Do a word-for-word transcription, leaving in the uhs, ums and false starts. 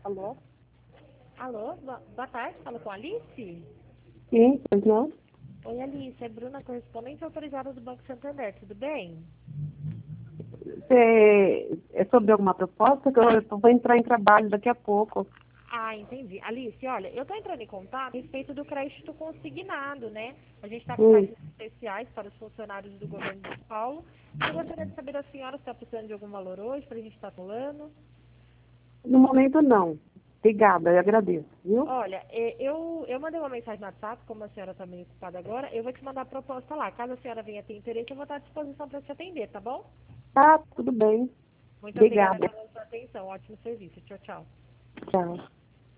Alô? Alô, boa, boa tarde, falo com a Alice? Sim, pois não? Oi, Alice, é Bruna, correspondente autorizada do Banco Santander, tudo bem? É, é sobre alguma proposta que eu, eu vou entrar em trabalho daqui a pouco. Ah, entendi. Alice, olha, eu tô entrando em contato a respeito do crédito consignado, né? A gente está com Hum, taxas especiais para os funcionários do governo de São Paulo. Eu gostaria de saber da senhora se está precisando de algum valor hoje para a gente estar pulando. no momento não. Obrigada, eu agradeço, viu? Olha, é, eu, eu mandei uma mensagem no WhatsApp, como a senhora está meio ocupada agora, eu vou te mandar a proposta lá. Caso a senhora venha ter interesse, eu vou estar à disposição para te atender, tá bom? Tá, tudo bem. Muito obrigada Obrigada. pela sua atenção. Ótimo serviço. Tchau, tchau. Tchau.